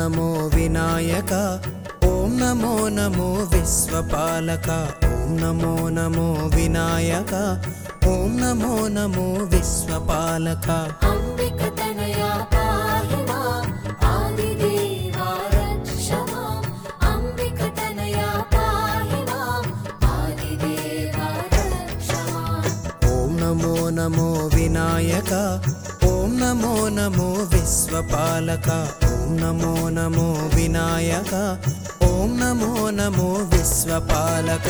నమో వినాయక ఓం నమో నమో విశ్వపాలక ఓం నమో నమో వినాయక ఓం నమో నమో విశ్వపాలక అంబిక తనయా పాహి మాం ఆదిదేవా రక్ష మాం అంబిక తనయా పాహి మాం ఆదిదేవా రక్ష మాం ఓం నమో నమో వినాయక ఓం నమో నమో విశ్వపాలక ఓం నమో నమో వినాయక ఓం నమో నమో విశ్వపాలక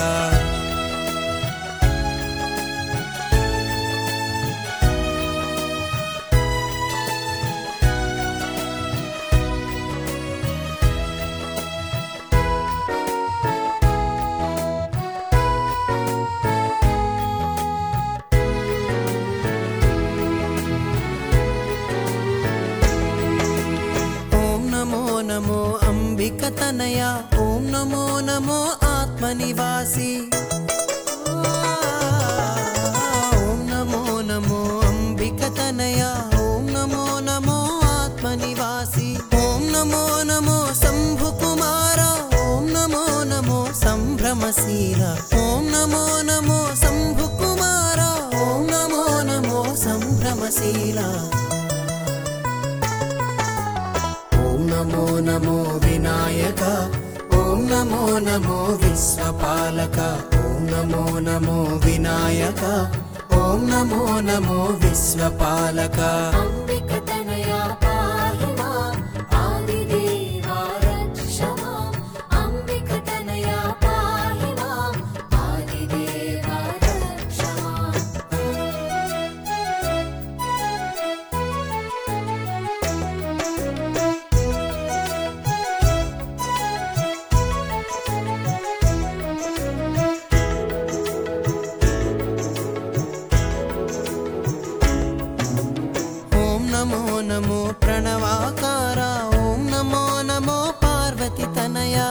నమో అంబిక తనయా ఓం నమో నమో ఆత్మనివాసి ఓం నమో నమో అంబిక తనయా ఓం నమో నమో ఆత్మనివాసి ఓం నమో నమో శంభు కుమార ఓం నమో నమో సంభ్రమశీల ఓం నమో నమో శంభు కుమార ఓం నమో నమో సంభ్రమశీల నమో నమో వినాయక ఓం నమో నమో విశ్వపాలక ఓం నమో నమో వినాయక ఓం నమో నమో విశ్వపాలక అంబిక తనయా పాహి మాం ఆదిదేవా రక్ష మాం అంబిక తనయా పాహి మాం ఆదిదేవా రక్ష మాం నమో నమో ప్రణవాకార ఓం నమో నమో పార్వతి తనయా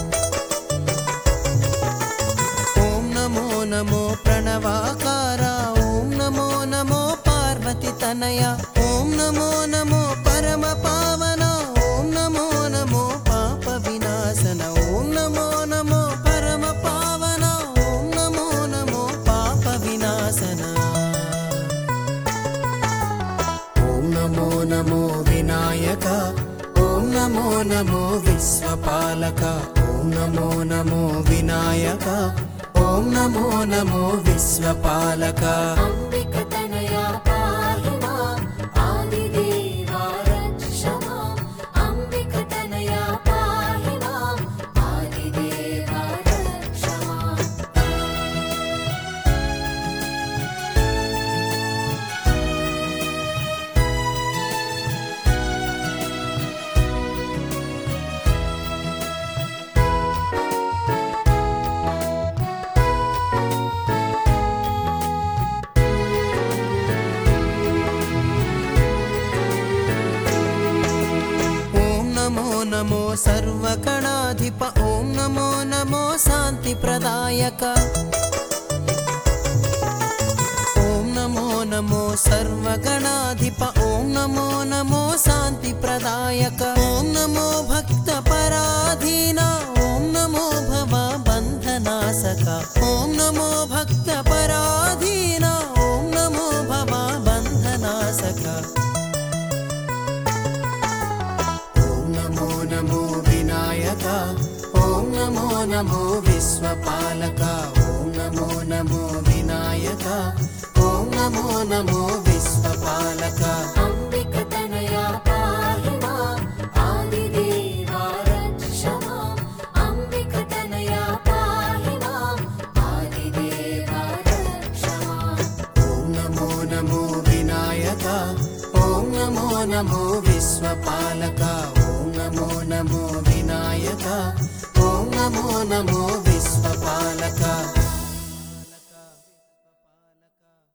ఓం నమో నమో ప్రణవాకార ఓం నమో నమో పార్వతి తనయా ఓం నమో నమో పరమ పావన ఓం నమో నమో పాప వినాశన ఓం నమో నమో పరమ పావన ఓం నమో నమో పాప వినాశన నమో నమో వినాయక ఓం నమో నమో విశ్వపాలక ఓం నమో నమో వినాయక ఓం నమో నమో విశ్వపాలక అంబిక తనయా పాహి మాం ఆదిదేవా రక్ష మాం అంబిక తనయా పాహి మాం ఆదిదేవా రక్ష మాం నమో నమో సర్వగణాధిప ఓం నమో నమో శాంతి ప్రదాయక ఓం నమో నమో సర్వగణాధిప ఓం నమో నమో శాంతి ప్రదాయక ఓం నమో భక్త పరాధీన ఓం నమో భవ బంధనాశక ఓం నమో భక్త పరాధీన ఓం నమో భవ బంధనాశక నమో నమో వినాయక ఓం నమో నమో విశ్వపాలక ఓం నమో నమో వినాయక ఓం నమో నమో విశ్వపాలక అంబిక తనయా పాహి మాం ఆదిదేవా రక్ష మాం అంబిక తనయా పాహి మాం ఆదిదేవా రక్ష మాం ఓం నమో నమో వినాయక ఓం నమో నమో విశ్వపాలక ఓం నమో నమో వినాయక ఓం నమో నమో విశ్వపాలక